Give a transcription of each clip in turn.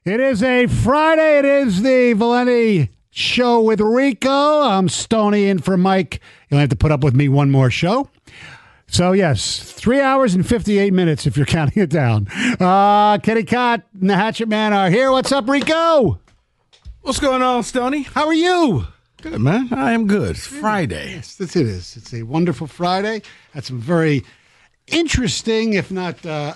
It is a Friday. It is the Valenti Show with Rico. I'm Stoney in for Mike. You'll have to put up with me one more show. So, yes, 3 hours and 58 minutes if you're counting it down. Kenny Cott and the Hatchet Man are here. What's up, Rico? What's going on, Stoney? How are you? Good, man. I am good. It's Friday. Yes, it is. It's a wonderful Friday. Had some very interesting, if not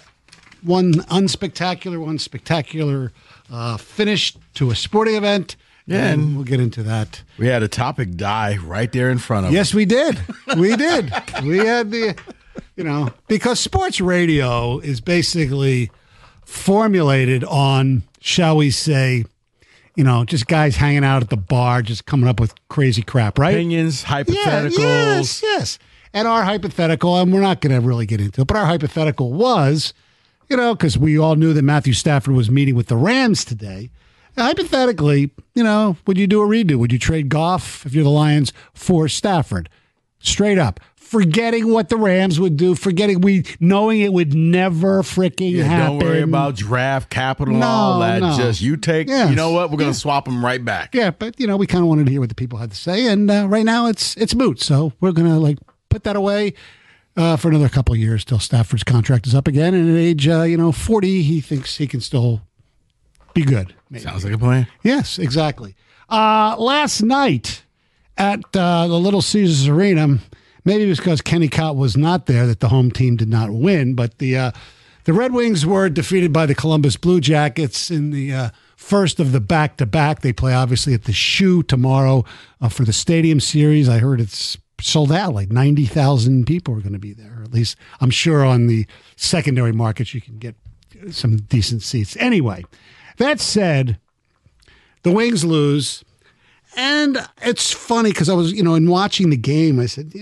one unspectacular, one spectacular finish to a sporting event. Yeah, and we'll get into that. We had a topic die right there in front of us. Yes, we did. We did. We had the, because sports radio is basically formulated on, shall we say, just guys hanging out at the bar, just coming up with crazy crap, right? Opinions, hypotheticals. Yes. And our hypothetical, and we're not going to really get into it, but our hypothetical was, because we all knew that Matthew Stafford was meeting with the Rams today. Hypothetically, would you do a redo? Would you trade Goff, if you're the Lions, for Stafford? Straight up. Forgetting what the Rams would do, knowing it would never freaking happen. Don't worry about draft capital and all that. No. Just you take, you know what? We're going to swap them right back. Yeah, but, we kind of wanted to hear what the people had to say. And right now it's moot. So we're going to, put that away for another couple of years till Stafford's contract is up again. And at age, 40, he thinks he can still be good. Maybe. Sounds like a plan. Yes, exactly. Last night at the Little Caesars Arena, maybe it was because Kenny Cott was not there that the home team did not win, but the Red Wings were defeated by the Columbus Blue Jackets in the first of the back-to-back. They play, obviously, at the Shoe tomorrow for the Stadium Series. I heard it's sold out, 90,000 people are going to be there. Or at least, I'm sure on the secondary markets you can get some decent seats. Anyway, that said, the Wings lose. And it's funny because I was, in watching the game, I said,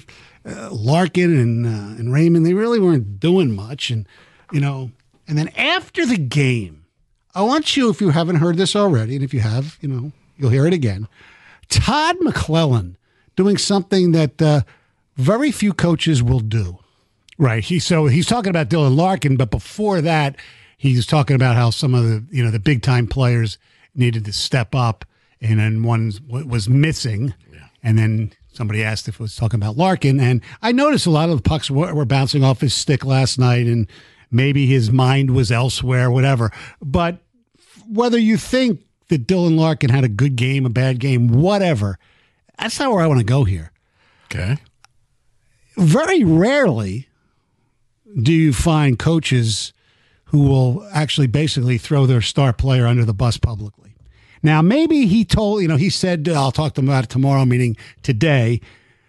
Larkin and Raymond, they really weren't doing much. And, and then after the game, I want you, if you haven't heard this already, and if you have, you'll hear it again. Todd McClellan doing something that very few coaches will do. Right. He's talking about Dylan Larkin, but before that, he's talking about how some of the, the big time players needed to step up. And then one was missing, and then somebody asked if it was talking about Larkin. And I noticed a lot of the pucks were bouncing off his stick last night, and maybe his mind was elsewhere, whatever. But whether you think that Dylan Larkin had a good game, a bad game, whatever, that's not where I want to go here. Okay. Very rarely do you find coaches who will actually basically throw their star player under the bus publicly. Now, maybe he told, he said, I'll talk to him about it tomorrow, meaning today.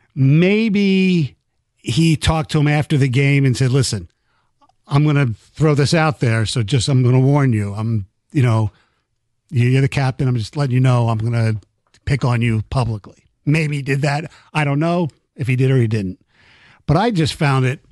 Maybe he talked to him after the game and said, listen, I'm going to throw this out there. So I'm going to warn you. You're the captain. I'm just letting you know I'm going to pick on you publicly. Maybe he did that. I don't know if he did or he didn't. But I just found it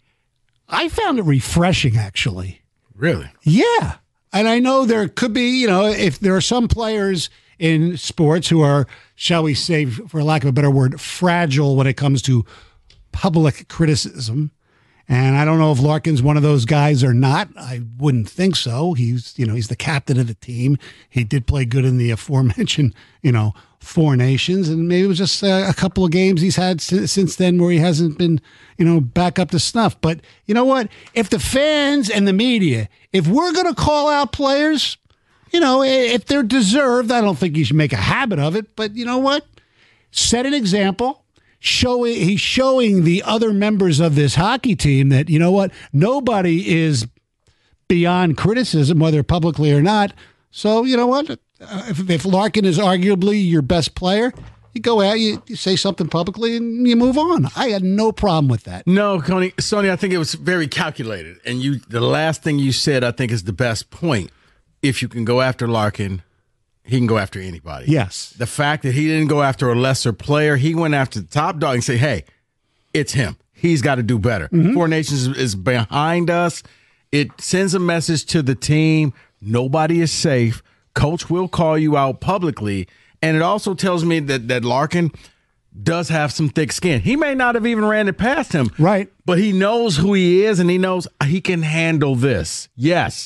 refreshing, actually. Really? Yeah. And I know there could be, if there are some players in sports who are, shall we say, for lack of a better word, fragile when it comes to public criticism. And I don't know if Larkin's one of those guys or not. I wouldn't think so. He's the captain of the team. He did play good in the aforementioned, Four Nations. And maybe it was just a couple of games he's had since then where he hasn't been, back up to snuff. But you know what? If the fans and the media, if we're going to call out players, if they're deserved, I don't think you should make a habit of it. But you know what? Set an example. He's showing the other members of this hockey team that, nobody is beyond criticism, whether publicly or not. So, you know what? If Larkin is arguably your best player, you go out, you say something publicly, and you move on. I had no problem with that. No, Sony, I think it was very calculated. And the last thing you said, I think, is the best point. If you can go after Larkin, he can go after anybody. Yes. The fact that he didn't go after a lesser player, he went after the top dog and say, hey, it's him. He's got to do better. Mm-hmm. Four Nations is behind us. It sends a message to the team. Nobody is safe. Coach will call you out publicly. And it also tells me that Larkin does have some thick skin. He may not have even ran it past him. Right. But he knows who he is, and he knows he can handle this. Yes.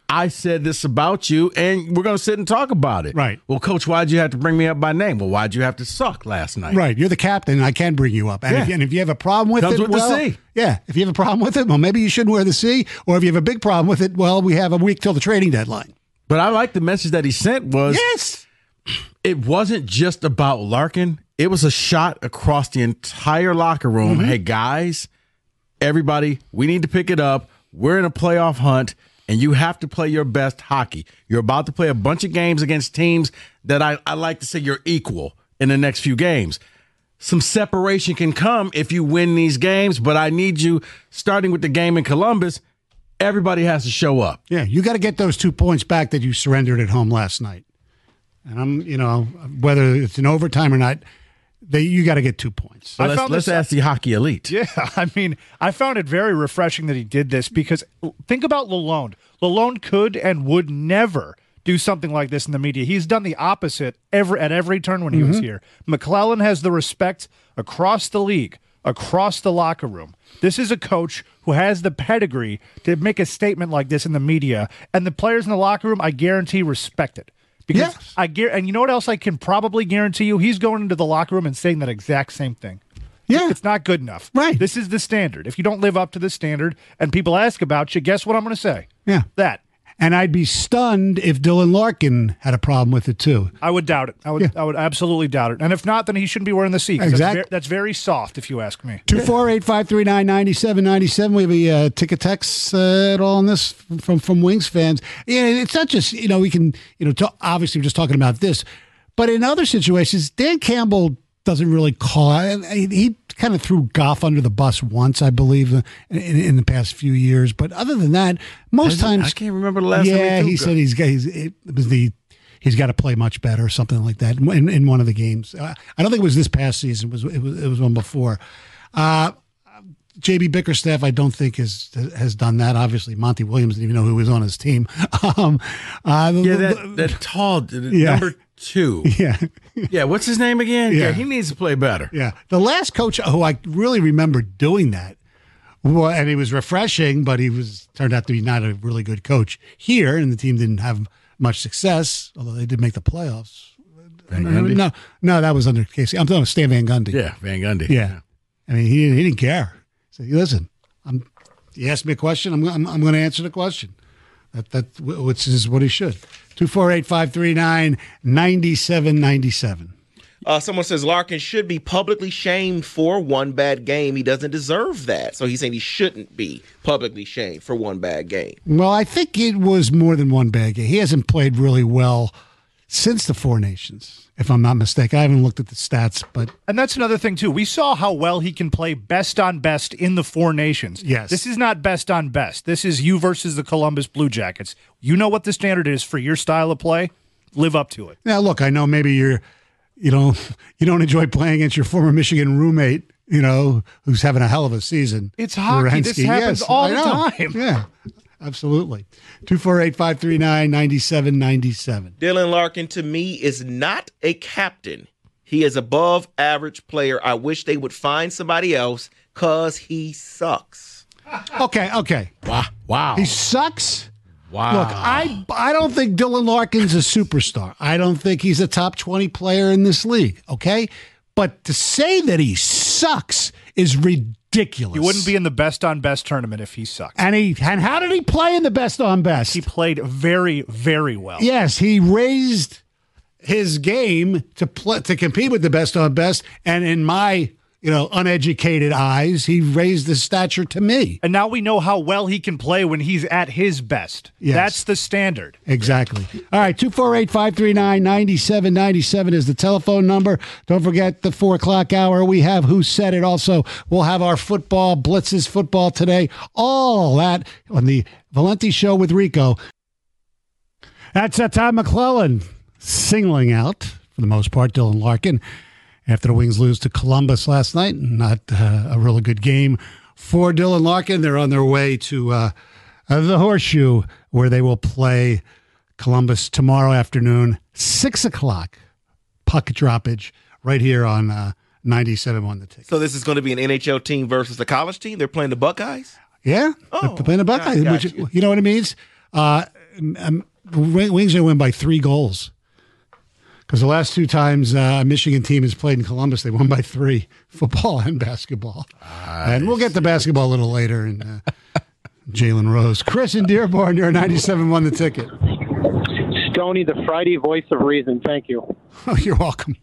I said this about you, and we're going to sit and talk about it. Right. Well, Coach, why'd you have to bring me up by name? Well, why'd you have to suck last night? Right. You're the captain. I can bring you up. And, if you have a problem with Comes it, with the C. Yeah. If you have a problem with it, well, maybe you shouldn't wear the C. Or if you have a big problem with it, well, we have a week till the trading deadline. But I like the message that he sent was, yes, it wasn't just about Larkin. It was a shot across the entire locker room. Hey, guys, everybody, we need to pick it up. We're in a playoff hunt. And you have to play your best hockey. You're about to play a bunch of games against teams that I like to say you're equal in the next few games. Some separation can come if you win these games, but I need you, starting with the game in Columbus, everybody has to show up. Yeah, you got to get those 2 points back that you surrendered at home last night. And whether it's in overtime or not, you got to get 2 points. So let's ask the hockey elite. Yeah, I found it very refreshing that he did this because think about Lalonde. Lalonde could and would never do something like this in the media. He's done the opposite at every turn when he was here. McClellan has the respect across the league, across the locker room. This is a coach who has the pedigree to make a statement like this in the media, and the players in the locker room, I guarantee, respect it. Because and you know what else I can probably guarantee you? He's going into the locker room and saying that exact same thing. Yeah. It's not good enough. Right. This is the standard. If you don't live up to the standard and people ask about you, guess what I'm going to say? Yeah. That. And I'd be stunned if Dylan Larkin had a problem with it too. I would doubt it. I would absolutely doubt it. And if not, then he shouldn't be wearing the C. Exactly. That's very soft, if you ask me. 248-539-9797. We have a ticket text at all on this from Wings fans. Yeah, it's not just, we can, obviously we're just talking about this, but in other situations, Dan Campbell doesn't really call out. He kind of threw Goff under the bus once, I believe, in the past few years. But other than that, most times I can't remember the last time. Yeah, he said he's got to play much better or something like that in one of the games. I don't think it was this past season. It was one before. JB Bickerstaff, I don't think has done that. Obviously, Monty Williams didn't even know who was on his team. That tall number 2. Yeah. Yeah, what's his name again? Yeah. He needs to play better. Yeah. The last coach who I really remember doing that, and he was refreshing, but he turned out to be not a really good coach here, and the team didn't have much success, although they did make the playoffs. Van Gundy? No, that was under Casey. I'm talking about Stan Van Gundy. Yeah, Van Gundy. Yeah. I mean, he didn't care. He said, listen, you asked me a question, I'm going to answer the question. Which is what he should. 248-539-9797. Someone says Larkin should be publicly shamed for one bad game. He doesn't deserve that. So he's saying he shouldn't be publicly shamed for one bad game. Well, I think it was more than one bad game. He hasn't played really well since the Four Nations, if I'm not mistaken. I haven't looked at the stats, but... And that's another thing, too. We saw how well he can play best on best in the Four Nations. Yes. This is not best on best. This is you versus the Columbus Blue Jackets. You know what the standard is for your style of play. Live up to it. Now, look, I know maybe you don't enjoy playing against your former Michigan roommate, who's having a hell of a season. It's hockey. This happens all the time. Yeah, absolutely. 248-539-9797. Dylan Larkin, to me, is not a captain. He is above average player. I wish they would find somebody else because he sucks. Okay. Wow. He sucks? Wow. Look, I don't think Dylan Larkin's a superstar. I don't think he's a top 20 player in this league, okay? But to say that he sucks is ridiculous. He wouldn't be in the best on best tournament if he sucked. And how did he play in the best on best? He played very, very well. Yes, he raised his game to compete with the best on best, and in my uneducated eyes, he raised the stature to me. And now we know how well he can play when he's at his best. Yes. That's the standard. Exactly. All right, 248-539-9797 is the telephone number. Don't forget the 4 o'clock hour. We have Who Said It. Also, we'll have our football, Blitzes football today. All that on the Valenti Show with Rico. That's Todd McClellan singling out, for the most part, Dylan Larkin. After the Wings lose to Columbus last night, not a really good game for Dylan Larkin. They're on their way to the Horseshoe, where they will play Columbus tomorrow afternoon, 6 o'clock. Puck droppage right here on 97.1 The Ticket. So this is going to be an NHL team versus a college team? They're playing the Buckeyes? Yeah, they're playing the Buckeyes. got You know what it means? Wings are going to win by 3 goals. Because the last 2 times a Michigan team has played in Columbus, they won by 3, football and basketball. And we'll get to basketball a little later. And Jalen Rose. Chris in Dearborn, you're a 97 The Ticket. Stoney, the Friday voice of reason. Thank you. Oh, you're welcome.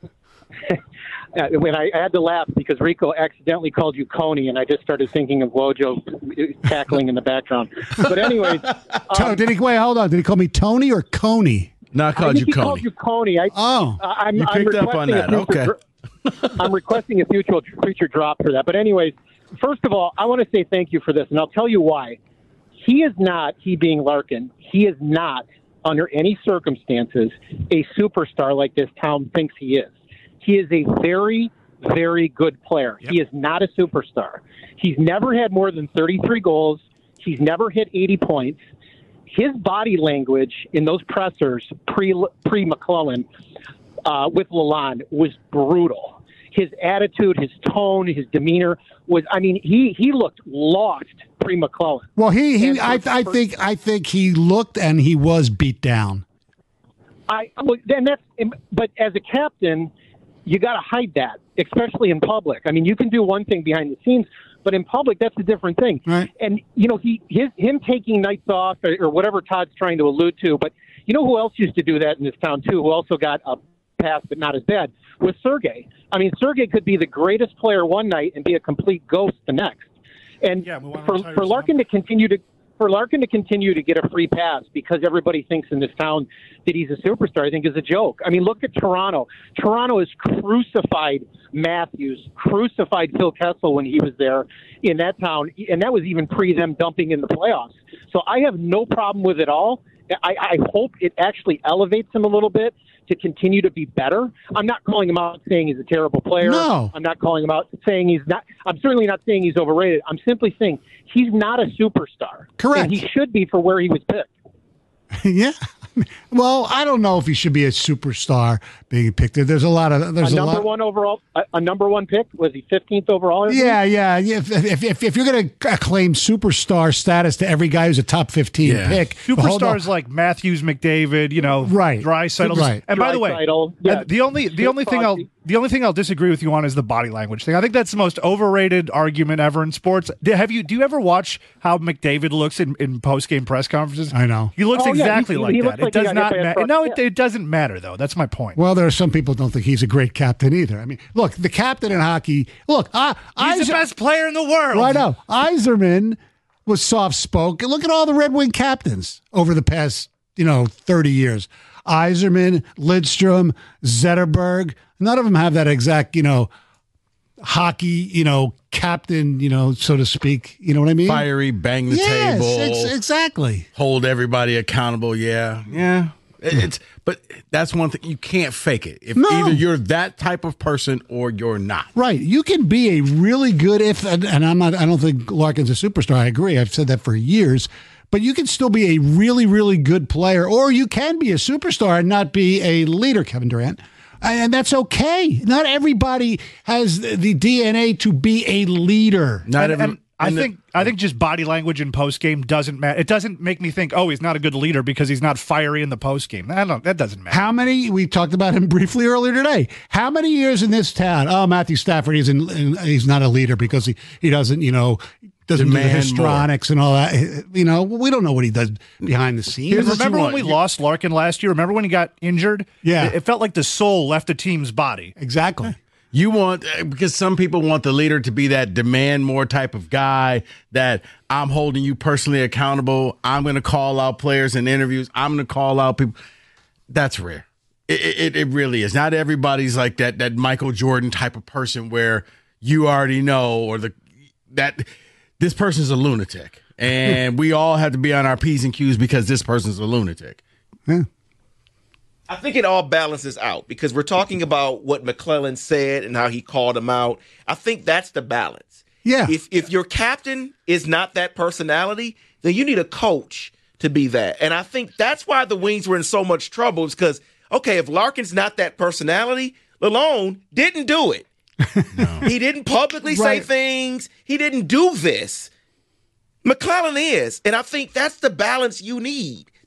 When I had to laugh because Rico accidentally called you Coney, and I just started thinking of Wojo cackling in the background. But anyways. Wait, hold on. Did he call me Tony or Coney? No, I called you he Coney. called you Coney. You picked up on that. Okay. I'm requesting a future drop for that. But anyways, first of all, I want to say thank you for this, and I'll tell you why. He being Larkin, he is not, under any circumstances, a superstar like this town thinks he is. He is a very, very good player. Yep. He is not a superstar. He's never had more than 33 goals. He's never hit 80 points. His body language in those pressers pre-McClellan with Lalonde was brutal. His attitude, his tone, his demeanor was, he looked lost pre-McClellan. Well, I think he looked and he was beat down. But as a captain, you got to hide that, especially in public. You can do one thing behind the scenes, but in public, that's a different thing. Right. And, him taking nights off or whatever Todd's trying to allude to, but you know who else used to do that in this town, too, who also got a pass but not as bad, was Sergei. Sergei could be the greatest player one night and be a complete ghost the next. And for Larkin to continue to get a free pass because everybody thinks in this town that he's a superstar, I think is a joke. Look at Toronto. Toronto has crucified Matthews, crucified Phil Kessel when he was there in that town, and that was even pre them dumping in the playoffs. So I have no problem with it all. I hope it actually elevates him a little bit to continue to be better. I'm not calling him out saying he's a terrible player. No. I'm not calling him out saying he's not. I'm certainly not saying he's overrated. I'm simply saying he's not a superstar. Correct. And he should be for where he was picked. Yeah. Well, I don't know if he should be a superstar being picked. There's a lot of one overall, a number 1 pick. Was he 15th overall? Yeah. If you're going to claim superstar status to every guy who's a top 15 pick, superstars like Matthews, McDavid, right, Draisaitl. Right. And by the way, the only thing I'll disagree with you on is the body language thing. I think that's the most overrated argument ever in sports. Do you ever watch how McDavid looks in post game press conferences? I know he looks exactly like that. Like it does not matter. No, it doesn't matter though. That's my point. Well, there are some people who don't think he's a great captain either. Look, the captain in hockey. Look, he's the best player in the world. Well, I know. Yzerman was soft spoken. Look at all the Red Wing captains over the past 30 years. Yzerman, Lidstrom, Zetterberg. None of them have that exact hockey captain so to speak. You know what I mean? Fiery, bang the table. Exactly. Hold everybody accountable. Yeah. But that's one thing, you can't fake it. Either you're that type of person or you're not. Right. You can be a really good and I don't think Larkin's a superstar. I agree. I've said that for years. But you can still be a really, really good player, or you can be a superstar and not be a leader, Kevin Durant. And that's okay. Not everybody has the DNA to be a leader. I think just body language in post game doesn't matter. It doesn't make me think, he's not a good leader because he's not fiery in the post game. That doesn't matter. We talked about him briefly earlier today. How many years in this town? Oh, Matthew Stafford he's not a leader because he doesn't doesn't do the histrionics and all that. We don't know what he does behind the scenes. Remember when we lost Larkin last year? Remember when he got injured? Yeah. It felt like the soul left the team's body. Exactly. You want, because some people want the leader to be that demand more type of guy, that I'm holding you personally accountable. I'm going to call out players in interviews. I'm going to call out people. That's rare. It really is. Not everybody's like that Michael Jordan type of person where you already know, that this person's a lunatic. And we all have to be on our P's and Q's because this person's a lunatic. Yeah. I think it all balances out because we're talking about what McClellan said and how he called him out. I think that's the balance. Yeah. If your captain is not that personality, then you need a coach to be that. And I think that's why the Wings were in so much trouble is because, okay, if Larkin's not that personality, Lalonde didn't do it. No. He didn't publicly say things. He didn't do this. McClellan is. And I think that's the balance you need.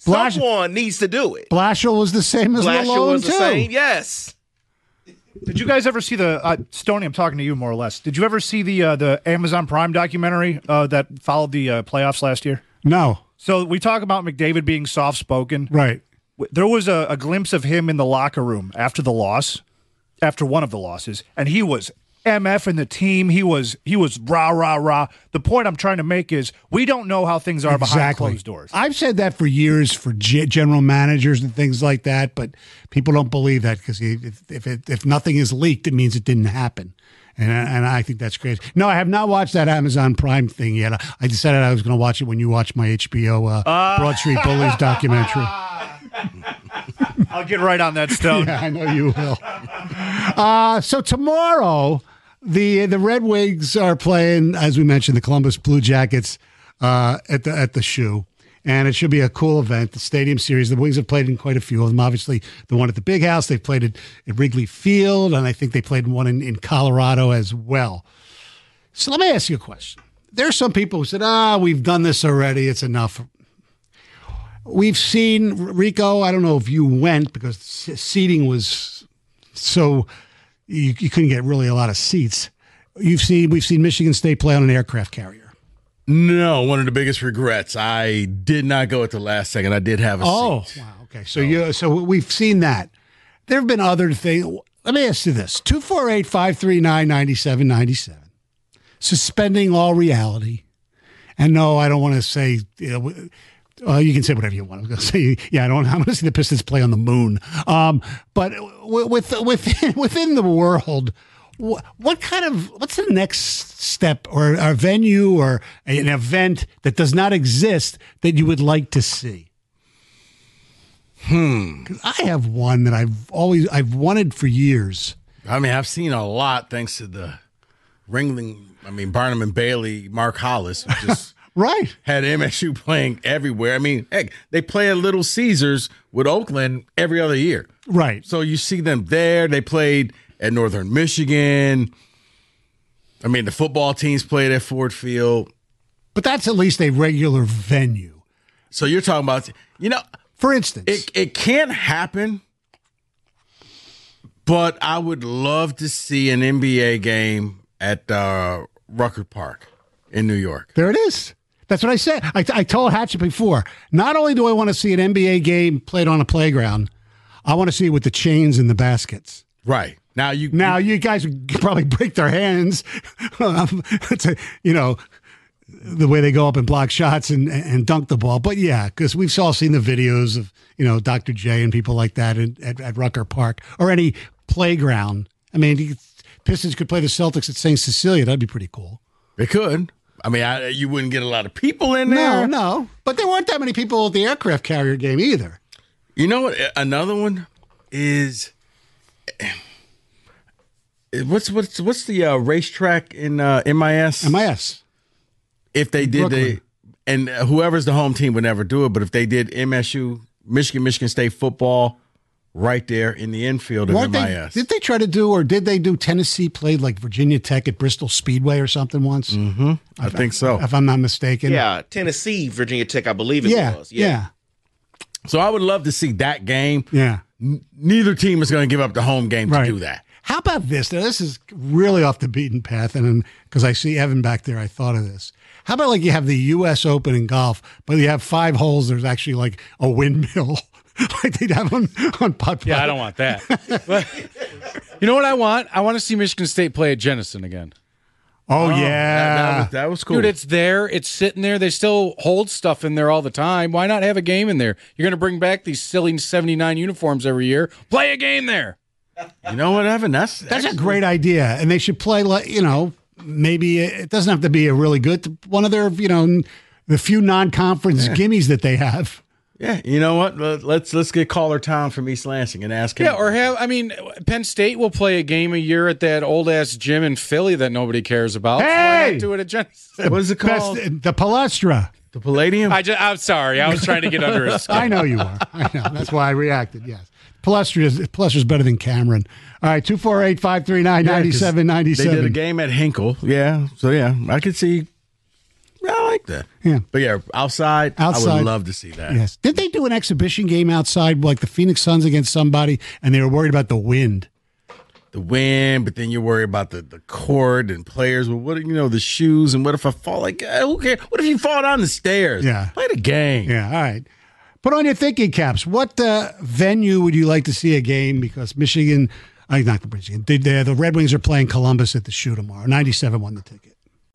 Someone needs to do it. Blashill was the same as Blashill Malone, was the too. same. Yes. Did you guys ever see the Stoney? I'm talking to you more or less. Did you ever see the Amazon Prime documentary that followed the playoffs last year? No. So we talk about McDavid being soft spoken. Right. There was a glimpse of him in the locker room after the loss, after one of the losses, and he was MF in the team. He was rah, rah, rah. The point I'm trying to make is we don't know how things are behind closed doors. I've said that for years for general managers and things like that, but people don't believe that because if nothing is leaked, it means it didn't happen. And I think that's crazy. No, I have not watched that Amazon Prime thing yet. I decided I was going to watch it when you watched my HBO Broad Street Bullies documentary. I'll get right on that, Stone. Yeah, I know you will. So tomorrow, the Red Wings are playing, as we mentioned, the Columbus Blue Jackets at the Shoe, and it should be a cool event. The Stadium Series. The Wings have played in quite a few of them. Obviously, the one at the Big House. They've played it at Wrigley Field, and I think they played one in Colorado as well. So let me ask you a question. There are some people who said, we've done this already. It's enough. We've seen, Rico, I don't know if you went because seating was so you couldn't get really a lot of seats. We've seen Michigan State play on an aircraft carrier. No, one of the biggest regrets. I did not go at the last second. I did have a seat. Wow, okay. So we've seen that. There have been other things. Let me ask you this. 248-539-9797. Suspending all reality. And no, I don't want to say you can say whatever you want. I was going to say, I want to see the Pistons play on the moon. But within the world, what's the next step or a venue or an event that does not exist that you would like to see? 'Cause I have one that I've wanted for years. I mean, I've seen a lot thanks to the Barnum and Bailey, Mark Hollis, who just Right. had MSU playing everywhere. I mean, heck, they play at Little Caesars with Oakland every other year. Right. So you see them there. They played at Northern Michigan. I mean, the football teams played at Ford Field. But that's at least a regular venue. So you're talking about, For instance. it can't happen, but I would love to see an NBA game at Rucker Park in New York. There it is. That's what I said. I told Hatchet before. Not only do I want to see an NBA game played on a playground, I want to see it with the chains and the baskets. Right. Now you guys would probably break their hands. The way they go up and block shots and dunk the ball. But yeah, because we've all seen the videos of, Dr. J and people like that at Rucker Park or any playground. I mean, Pistons could play the Celtics at St. Cecilia. That'd be pretty cool. They could. I mean, you wouldn't get a lot of people in there. No. But there weren't that many people at the aircraft carrier game either. You know what? Another one is what's the racetrack in MIS? MIS. If they did and whoever's the home team would never do it, but if they did MSU, Michigan State football right there in the infield of MIS. Did they try to do, or did they do Tennessee played like Virginia Tech at Bristol Speedway or something once? Mm-hmm. I think so. If I'm not mistaken. Yeah, Tennessee, Virginia Tech, I believe it was. Yeah. So I would love to see that game. Yeah. Neither team is going to give up the home game to do that. How about this? Now, this is really off the beaten path, and because I see Evan back there, I thought of this. How about like you have the U.S. Open in golf, but you have 5 holes. There's actually like a windmill, like they'd have on putt. Yeah, I don't want that. But you know what I want? I want to see Michigan State play at Jenison again. Oh yeah, that was cool. Dude, it's there. It's sitting there. They still hold stuff in there all the time. Why not have a game in there? You're going to bring back these silly 79 uniforms every year. Play a game there. You know what, Evan? That's a great idea, and they should play like maybe it doesn't have to be a really good one of their the few non-conference gimmies that they have. Yeah, you know what? Let's get Caller Tom from East Lansing and ask him. Yeah, or Penn State will play a game a year at that old ass gym in Philly that nobody cares about. Hey! So why not do it at Jenison? What is it called? The Palestra. The Palladium? I'm sorry. I was trying to get under his skin. I know you are. I know. That's why I reacted, yes. Pluster's better than Cameron. All right, 248-539-9797. They did a game at Hinkle. Yeah. So, yeah, I could see I like that. Yeah. But yeah, outside, I Outside. would love to see that. Yes. Did they do an exhibition game outside, like the Phoenix Suns against somebody, and they were worried about the wind? The wind, but then you worry about the court and players. Well, what the shoes, and what if I fall? Like, who cares? What if you fall down the stairs? Yeah. Play the game. Yeah, all right. Put on your thinking caps. What venue would you like to see a game? Because Michigan, not the Michigan, the Red Wings are playing Columbus at the Shoe tomorrow. 97 won the ticket.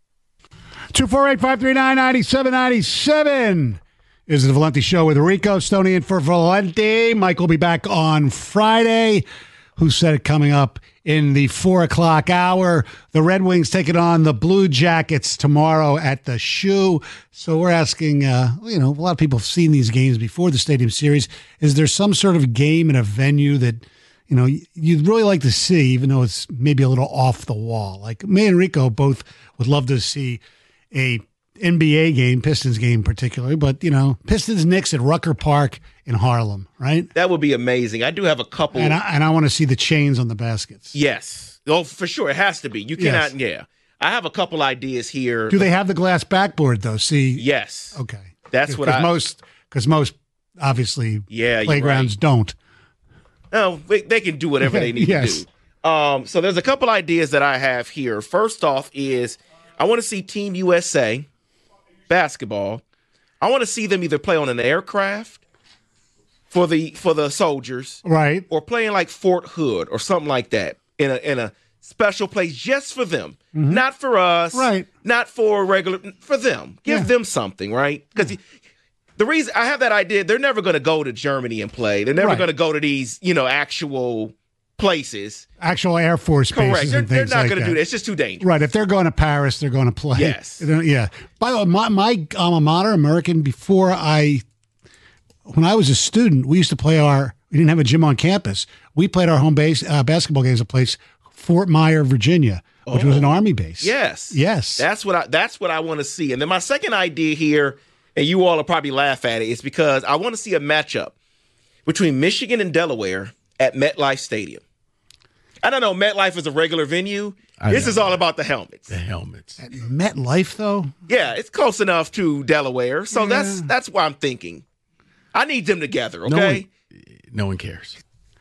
248-539-9797 is the Valenti Show with Rico Stoney in for Valenti. Mike will be back on Friday. Who said it coming up in the 4 o'clock hour? The Red Wings taking on the Blue Jackets tomorrow at the Shoe. So we're asking, a lot of people have seen these games before the Stadium Series. Is there some sort of game in a venue that, you'd really like to see, even though it's maybe a little off the wall? Like me and Rico both would love to see a NBA game, Pistons game particularly, but, Pistons Knicks at Rucker Park in Harlem, right? That would be amazing. I do have a couple. And I want to see the chains on the baskets. Yes. Oh, for sure. It has to be. You cannot, yeah. I have a couple ideas here. Do they have the glass backboard, though? See? Yes. Okay. That's what Because most, obviously, playgrounds don't. No, they can do whatever they need to do. So there's a couple ideas that I have here. First off is I want to see Team USA basketball. I want to see them either play on an aircraft for the soldiers, right, or playing like Fort Hood or something like that in a special place just for them, not for us, right? Not for for them. Give them something, right? Because the reason I have that idea, they're never going to go to Germany and play. They're never going to go to these, actual places, actual Air Force bases. Correct. They're not like going to do that. It's just too dangerous. Right. If they're going to Paris, they're going to play. Yes. Yeah. By the way, my alma mater, American, when I was a student, we used to play we didn't have a gym on campus. We played our home base basketball games at a place, Fort Myer, Virginia, which was an Army base. Yes. That's what I want to see. And then my second idea here, and you all will probably laugh at it, is because I want to see a matchup between Michigan and Delaware at MetLife Stadium. I don't know. MetLife is a regular venue. This is all about the helmets. The helmets. At MetLife, though? Yeah, it's close enough to Delaware. So that's why I'm thinking. I need them together, okay? No one cares.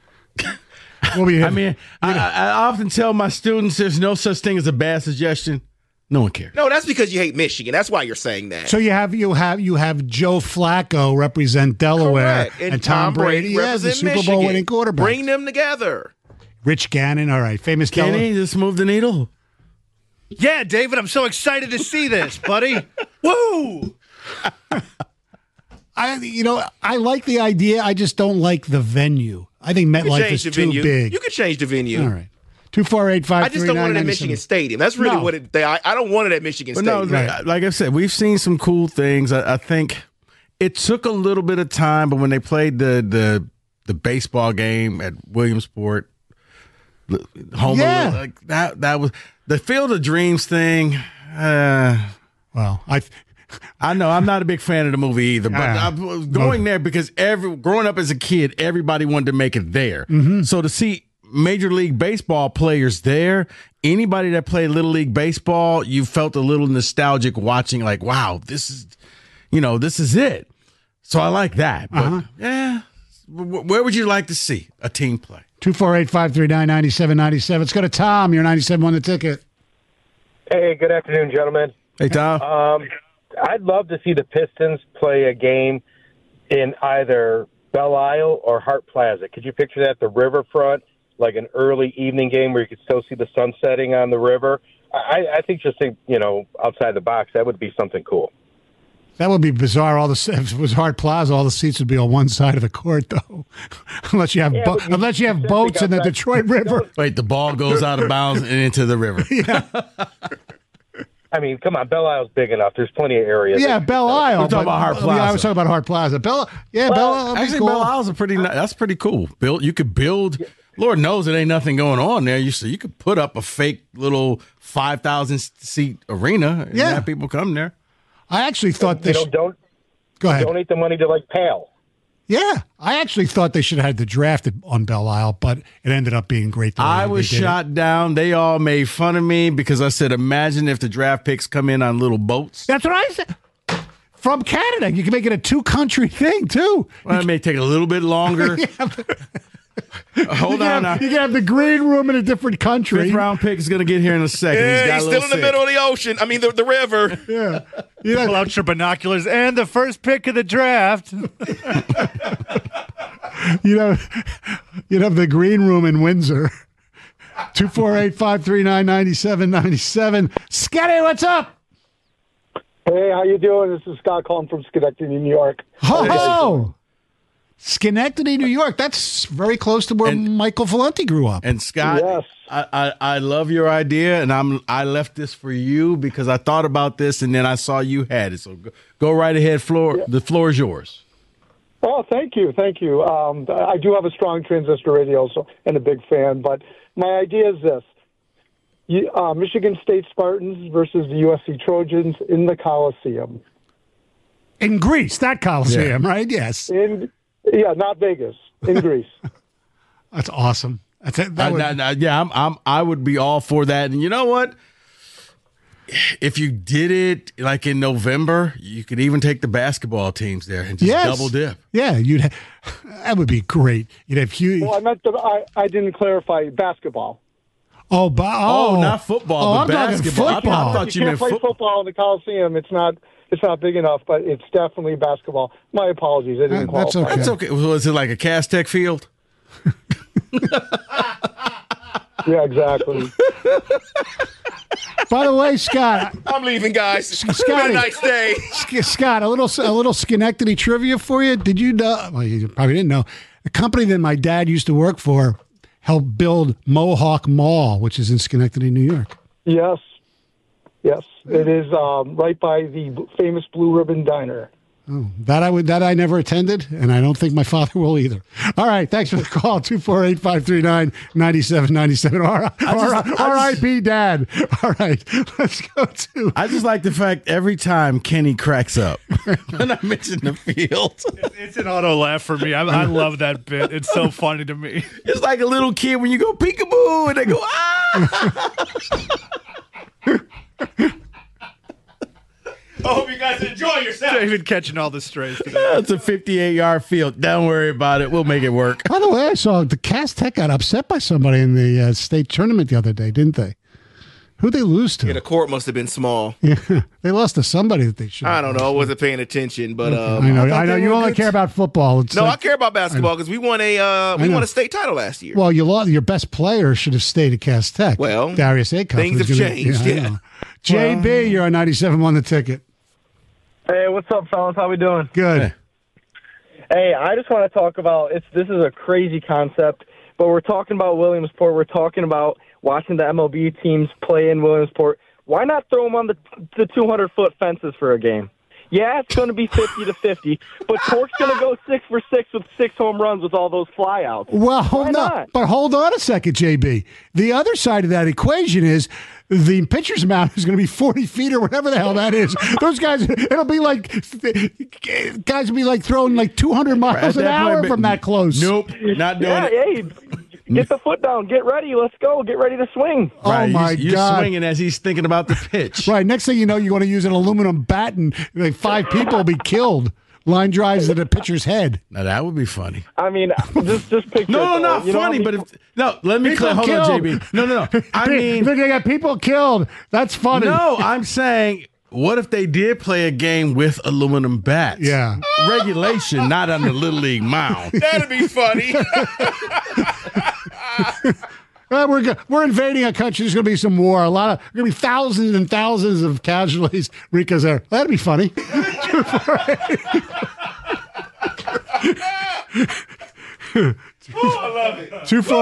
I often tell my students there's no such thing as a bad suggestion. No one cares. No, that's because you hate Michigan. That's why you're saying that. So you have Joe Flacco represent Delaware. Correct. And Tom Brady represent the Super Michigan. Bowl winning quarterback. Bring them together. Rich Gannon, all right. Famous Can he just move the needle? Yeah, David, I'm so excited to see this, buddy. Woo! I like the idea. I just don't like the venue. I think MetLife is too big. You could change the venue. All right. 248-539-97. I just don't want it at Michigan Stadium. That's really what I don't want it at Michigan Stadium. No, like I said, we've seen some cool things. I think it took a little bit of time, but when they played the baseball game at Williamsport, like that was the Field of Dreams thing. Well, I know I'm not a big fan of the movie either, but I was going there because growing up as a kid, everybody wanted to make it there. Mm-hmm. So to see Major League Baseball players there, anybody that played Little League Baseball, you felt a little nostalgic watching, like, wow, this is it. So I like that. But where would you like to see a team play? 248-539-9797. Let's go to Tom. You're 97 won the ticket. Hey, good afternoon, gentlemen. Hey, Tom. I'd love to see the Pistons play a game in either Belle Isle or Hart Plaza. Could you picture that, the riverfront, like an early evening game where you could still see the sun setting on the river? I think outside the box, that would be something cool. That would be bizarre. If it was Hart Plaza, all the seats would be on one side of the court, though. unless you have boats in the Detroit River. Wait, the ball goes out of bounds and into the river. Yeah. I mean, come on, Belle Isle's big enough. There's plenty of areas. Yeah, Belle Isle. We're talking about Hart Plaza. I was talking about Hart Plaza. Belle Isle. Actually, cool. Belle Isle's that's pretty cool. You could build. Lord knows it ain't nothing going on there. You could put up a fake little 5,000 seat arena and have people come there. I actually thought this. Don't go ahead. Donate the money to like PAL. Yeah, I actually thought they should have had the draft on Belle Isle, but it ended up being great. The way I was they did it. shot down. They all made fun of me because I said, imagine if the draft picks come in on little boats. That's what I said. From Canada, you can make it a 2-country thing too. Well, it may take a little bit longer. Hold on now. You can have the green room in a different country. 5th round pick is going to get here in a second. Yeah, he's a still little in the sick. middle of the ocean. I mean, the river. Yeah. Pull out your binoculars and the first pick of the draft. You'd have the green room in Windsor. 248-539-9797. Scotty, what's up? Hey, how you doing? This is Scott calling from Schenectady, New York. Ho! Schenectady, New York. That's very close to where Michael Valenti grew up. And Scott, Yes. I love your idea, and I left this for you because I thought about this, and then I saw you had it. So go right ahead, The floor is yours. Oh, thank you. I do have a strong transistor radio and a big fan, but my idea is this. Michigan State Spartans versus the USC Trojans in the Coliseum. In Greece, that Coliseum, right? Yes. Not Vegas, in Greece. That's awesome. I would be all for that. And you know what? If you did it like in November, you could even take the basketball teams there and just double dip. Yeah, that would be great. You'd have huge. Well, I didn't clarify basketball. Not football, I'm but talking basketball. football. I thought You you can't meant play football in the Coliseum. It's not big enough, but it's definitely basketball. My apologies. I didn't That's qualify. okay. It's okay. Was it like a Castech field? Yeah, exactly. By the way, Scott, I'm leaving, guys. It's been Scotty. a nice day. Scott, a little Schenectady trivia for you. Did you know? Well, you probably didn't know. The company that my dad used to work for helped build Mohawk Mall, which is in Schenectady, New York. Yes. It is right by the famous Blue Ribbon Diner. That I never attended, and I don't think my father will either. All right, thanks for the call. 248-539-9797. R.I.P. Dad. All right, let's go to. I just like the fact every time Kenny cracks up when I mention the field. It's an auto laugh for me. I love that bit. It's so funny to me. It's like a little kid when you go peekaboo and they go, ah! I hope you guys enjoy yourself. David catching all the strays today. It's a 58-yard field. Don't worry about it. We'll make it work. By the way, I saw the Cass Tech got upset by somebody in the state tournament the other day, didn't they? Who'd they lose to? Yeah, the court must have been small. Yeah, they lost to somebody that they should. I don't know. I wasn't paying attention, but I know. You only care about football. It's No, like- I care about basketball because we won a state title last year. Well, you lost. Your best player should have stayed at Cass Tech. Well, Darius Acuff. things was have gonna- changed, I yeah. know. JB, you're on 97 on the ticket. Hey, what's up, fellas? How we doing? Good. Hey, I just want to talk about this is a crazy concept, but we're talking about Williamsport. We're talking about watching the MLB teams play in Williamsport. Why not throw them on the 200-foot fences for a game? Yeah, it's going to be 50-50, but Torque's going to go 6 for 6 with 6 home runs with all those flyouts. Well, Why no, not? but hold on a second, JB. The other side of that equation is the pitcher's mound is going to be 40 feet or whatever the hell that is. Those guys, it'll be like guys will be like throwing like 200 miles an hour from that close. Nope, not doing Yeah, it. hey, get the foot down. Get ready. Let's go. Get ready to swing. Oh my you're God! swinging as he's thinking about the pitch. Right. Next thing you know, you're going to use an aluminum bat and like 5 people will be killed. Line drives to the pitcher's head. Now that would be funny. I mean, just picture. No, it, though. not You know how funny, many- but let me People hold killed. on, JB. No. I mean, they got people killed. That's funny. no, I'm saying, what if they did play a game with aluminum bats? Yeah. Regulation, not on the Little League mound. That'd be funny. We're invading a country. There's going to be some war. Going to be thousands and thousands of casualties. Rico's there. That'd be funny. Oh, I love it.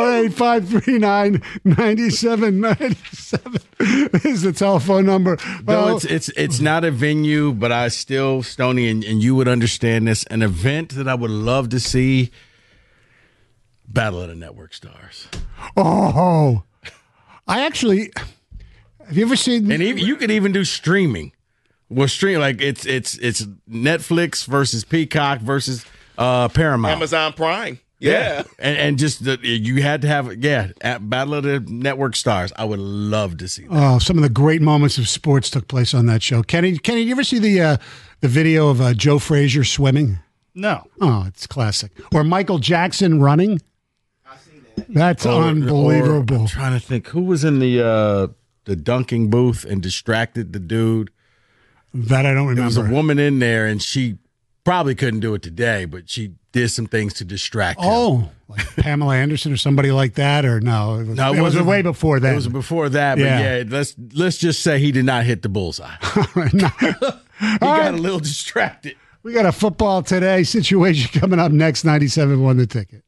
248-539-9797 is the telephone number. No, it's not a venue, but I still, Stoney, and you would understand this, an event that I would love to see, Battle of the Network Stars. Oh, I actually. Have you ever seen? And you could even do streaming. Well, stream like it's Netflix versus Peacock versus Paramount. Amazon Prime. Yeah. And just you had to have at Battle of the Network Stars. I would love to see that. Oh, some of the great moments of sports took place on that show. Kenny, you ever see the video of Joe Frazier swimming? No. Oh, it's classic. Or Michael Jackson running. I've seen that. That's unbelievable. I'm trying to think who was in the dunking booth and distracted the dude. That I don't remember. There was a woman in there, and she probably couldn't do it today, but she did some things to distract him. Oh, like Pamela Anderson or somebody like that, or no? It was way before that. It was before that, but yeah, let's just say he did not hit the bullseye. He got a little distracted. We got a football today situation coming up next. 97.1 The Ticket.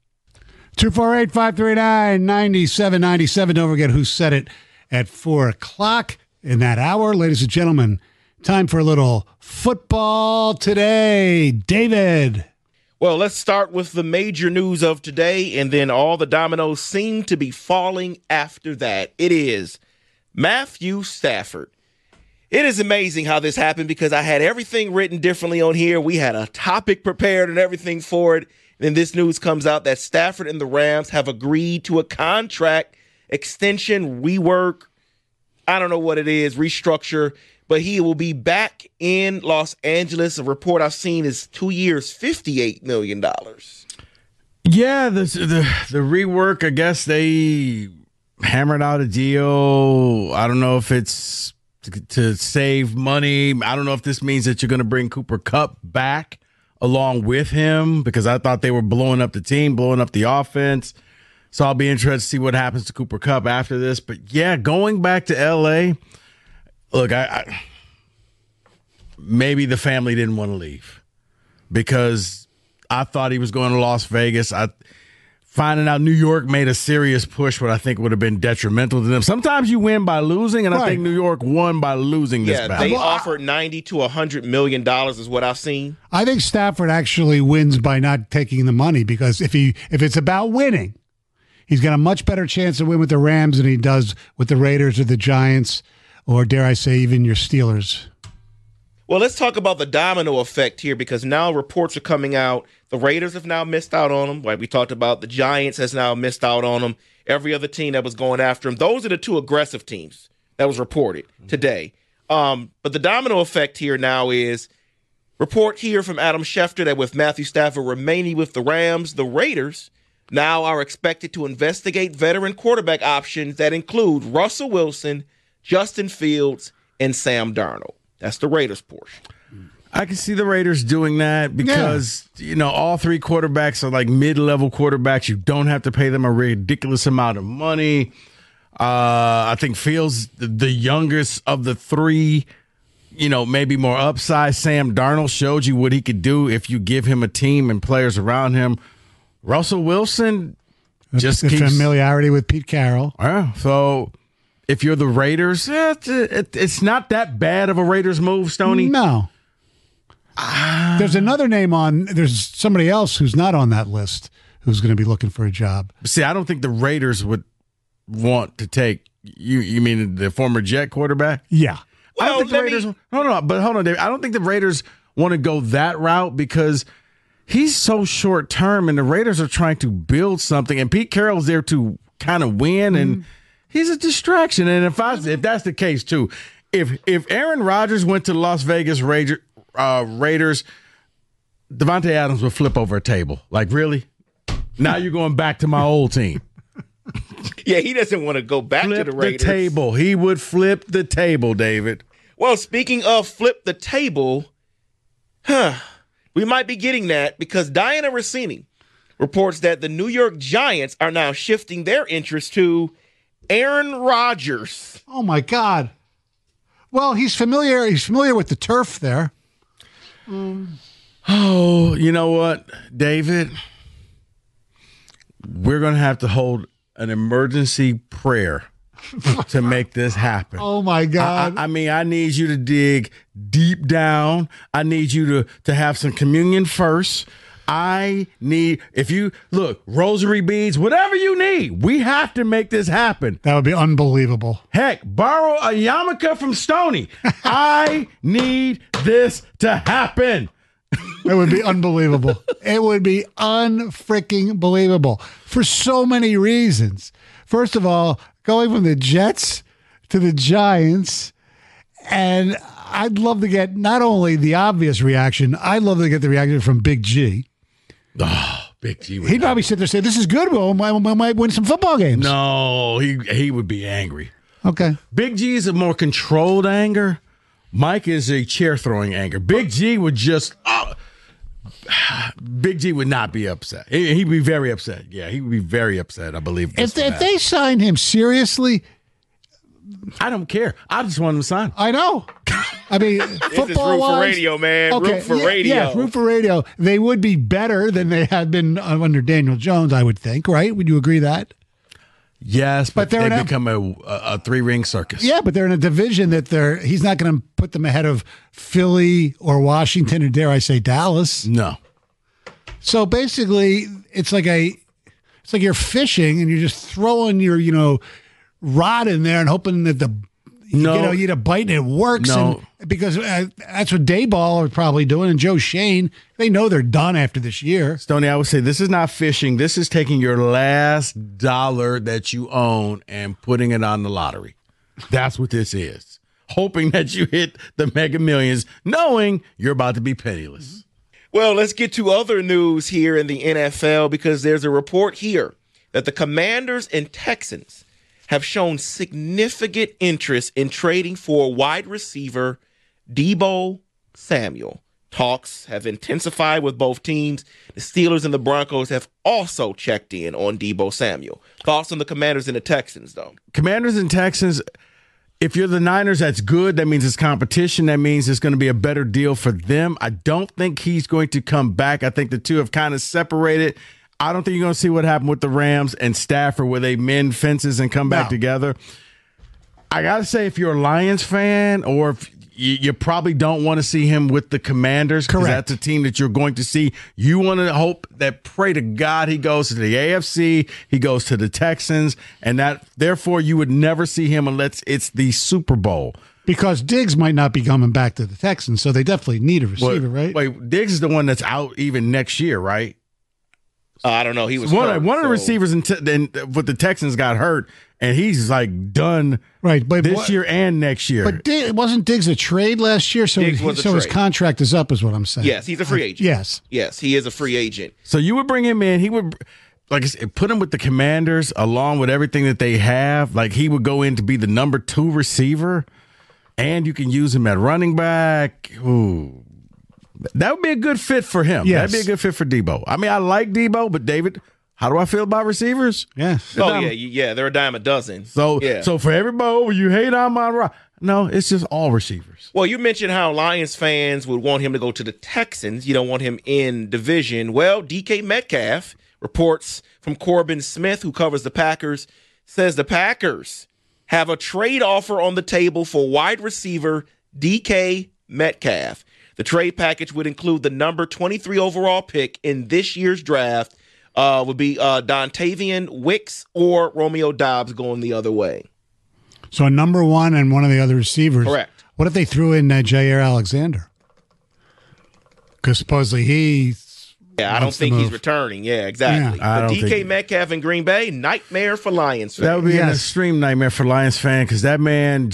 248-539-9797. Don't forget who said it at 4 o'clock in that hour. Ladies and gentlemen, time for a little football today. David. Well, let's start with the major news of today, and then all the dominoes seem to be falling after that. It is Matthew Stafford. It is amazing how this happened because I had everything written differently on here. We had a topic prepared and everything for it. And then this news comes out that Stafford and the Rams have agreed to a contract extension, rework, I don't know what it is, restructure, but he will be back in Los Angeles. A report I've seen is 2 years, $58 million. Yeah, the rework, I guess they hammered out a deal. I don't know if it's to save money. I don't know if this means that you're going to bring Cooper Kupp back along with him, because I thought they were blowing up the team, blowing up the offense. So I'll be interested to see what happens to Cooper Kupp after this. But yeah, going back to LA, look, I maybe the family didn't want to leave because I thought he was going to Las Vegas. Finding out New York made a serious push, what I think would have been detrimental to them. Sometimes you win by losing, and I think New York won by losing this battle. They offered $90 to $100 million is what I've seen. I think Stafford actually wins by not taking the money, because if it's about winning, he's got a much better chance to win with the Rams than he does with the Raiders or the Giants, or dare I say even your Steelers. Well, let's talk about the domino effect here, because now reports are coming out. The Raiders have now missed out on him. Like we talked about, the Giants has now missed out on him. Every other team that was going after him. Those are the two aggressive teams that was reported today. But the domino effect here now is report here from Adam Schefter that with Matthew Stafford remaining with the Rams, the Raiders now are expected to investigate veteran quarterback options that include Russell Wilson, Justin Fields, and Sam Darnold. That's the Raiders portion. I can see the Raiders doing that because, all three quarterbacks are like mid-level quarterbacks. You don't have to pay them a ridiculous amount of money. I think Fields, the youngest of the three, maybe more upside. Sam Darnold showed you what he could do if you give him a team and players around him. Russell Wilson just keeps familiarity with Pete Carroll. So if you're the Raiders, it's not that bad of a Raiders move, Stoney. No. There's another name there's somebody else who's not on that list who's going to be looking for a job. See, I don't think the Raiders would want to take you mean the former Jet quarterback? Yeah. I don't think the Raiders. No, but hold on, Dave. I don't think the Raiders want to go that route because he's so short term, and the Raiders are trying to build something, and Pete Carroll's there to kind of win, and he's a distraction. And if that's the case too, if Aaron Rodgers went to the Las Vegas Raiders, Devontae Adams would flip over a table. Like, really? Now you're going back to my old team. Yeah, he doesn't want to go back to the Raiders. The table. He would flip the table, David. Well, speaking of flip the table, we might be getting that because Diana Rossini reports that the New York Giants are now shifting their interest to Aaron Rodgers. Oh, my God. Well, he's familiar with the turf there. Oh, you know what, David? We're going to have to hold an emergency prayer to make this happen. Oh, my God. I mean, I need you to dig deep down. I need you to have some communion first. If you look, rosary beads, whatever you need, we have to make this happen. That would be unbelievable. Heck, borrow a yarmulke from Stoney. I need this to happen. It would be unbelievable. It would be unfreaking believable for so many reasons. First of all, going from the Jets to the Giants, and I'd love to get not only the obvious reaction, I'd love to get the reaction from Big G. Oh, Big G. He'd probably sit there and say, "This is good. We might win some football games." No, he would be angry. Okay. Big G is a more controlled anger. Mike is a chair throwing anger. Big G would just. Big G would not be upset. He'd be very upset. Yeah, he would be very upset, I believe. If they sign him seriously, I don't care. I just want him to sign. I know. I mean, This is Root for Radio, man. Root for Radio. Yeah, Root for Radio. They would be better than they had been under Daniel Jones, I would think, right? Would you agree that? Yes, but they become a three-ring circus. Yeah, but they're in a division that he's not going to put them ahead of Philly or Washington or, dare I say, Dallas. No. So basically, it's like you're fishing and you're just throwing your rod in there and hoping that you get a bite and it works. No. Because that's what Dayball are probably doing, and Joe Shane. They know they're done after this year. Stoney, I would say this is not fishing. This is taking your last dollar that you own and putting it on the lottery. That's what this is. Hoping that you hit the Mega Millions, knowing you're about to be penniless. Well, let's get to other news here in the NFL, because there's a report here that the Commanders and Texans have shown significant interest in trading for wide receiver Deebo Samuel. Talks have intensified with both teams. The Steelers and the Broncos have also checked in on Deebo Samuel. Thoughts on the Commanders and the Texans, though? Commanders and Texans, if you're the Niners, that's good. That means it's competition. That means it's going to be a better deal for them. I don't think he's going to come back. I think the two have kind of separated. I don't think you're going to see what happened with the Rams and Stafford, where they mend fences and come back together. I got to say, if you're a Lions fan, or if you probably don't want to see him with the Commanders, because that's a team that you're going to see. You want to hope that, pray to God, he goes to the AFC, he goes to the Texans, and that therefore you would never see him unless it's the Super Bowl. Because Diggs might not be coming back to the Texans, so they definitely need a receiver, right? Wait, Diggs is the one that's out even next year, right? I don't know. He was one hurt, of the receivers with the Texans got hurt, and he's like done this year and next year. But wasn't Diggs a trade last year? So his contract is up, is what I'm saying. Yes, he's a free agent. Yes, he is a free agent. So you would bring him in. He would, like I said, put him with the Commanders along with everything that they have. Like, he would go in to be the number 2 receiver, and you can use him at running back. Ooh. That would be a good fit for him. Yes. That'd be a good fit for Deebo. I mean, I like Deebo, but David, how do I feel about receivers? Yes. They're a dime a dozen. So for everybody, you hate Amon-Ra. No, it's just all receivers. Well, you mentioned how Lions fans would want him to go to the Texans. You don't want him in division. Well, DK Metcalf, reports from Corbin Smith, who covers the Packers, says the Packers have a trade offer on the table for wide receiver DK Metcalf. The trade package would include the number 23 overall pick in this year's draft, would be Dontavian Wicks or Romeo Doubs going the other way. So a number 1 and one of the other receivers. Correct. What if they threw in Jair Alexander? Because supposedly I don't think he's returning. Yeah, exactly. Yeah, but DK Metcalf in Green Bay, nightmare for Lions fans. That would be an extreme nightmare for Lions fan, because that man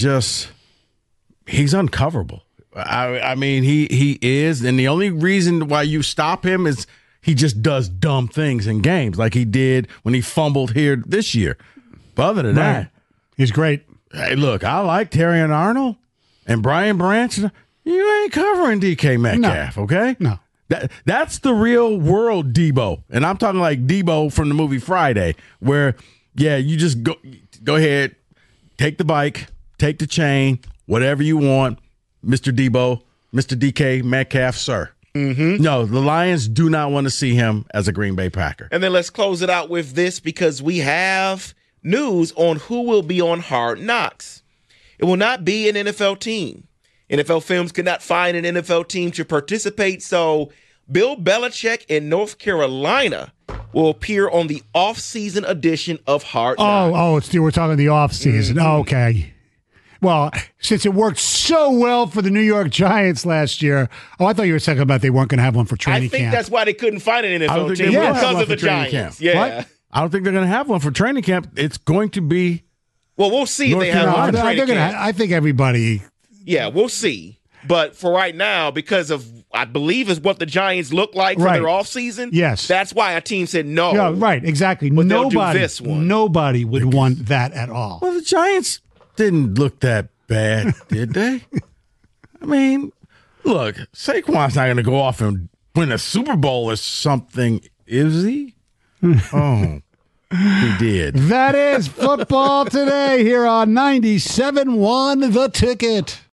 he's uncoverable. I mean, he is, and the only reason why you stop him is he just does dumb things in games, like he did when he fumbled here this year. But other than that, he's great. Hey, look, I like Terrion Arnold and Brian Branch. You ain't covering DK Metcalf, okay? No. That's the real world Deebo, and I'm talking like Deebo from the movie Friday, where you just go ahead, take the bike, take the chain, whatever you want. Mr. Deebo, Mr. DK Metcalf, sir. Mm-hmm. No, the Lions do not want to see him as a Green Bay Packer. And then let's close it out with this, because we have news on who will be on Hard Knocks. It will not be an NFL team. NFL Films could not find an NFL team to participate, so Bill Belichick in North Carolina will appear on the off-season edition of Hard Knocks. We're talking the off-season. Mm-hmm. Okay. Well, since it worked so well for the New York Giants last year. Oh, I thought you were talking about they weren't going to have one for training I think camp. that's why they couldn't find an I don't NFL think team they will have because one of the for training Giants. camp. Yeah. What? I don't think they're going to have one for training camp. It's going to be. Well, we'll see if they have No, one for they're training gonna. camp. I think everybody. Yeah, we'll see. But for right now, because of I believe is what the Giants look like for Right. their offseason. Yes. That's why a team said no. Yeah, right. Exactly. But they'll do Nobody. this one. Nobody would want that at all. Well, the Giants didn't look that bad, did they? I mean, look, Saquon's not going to go off and win a Super Bowl or something, is he? Oh, he did. That is football today here on 97.1 The Ticket.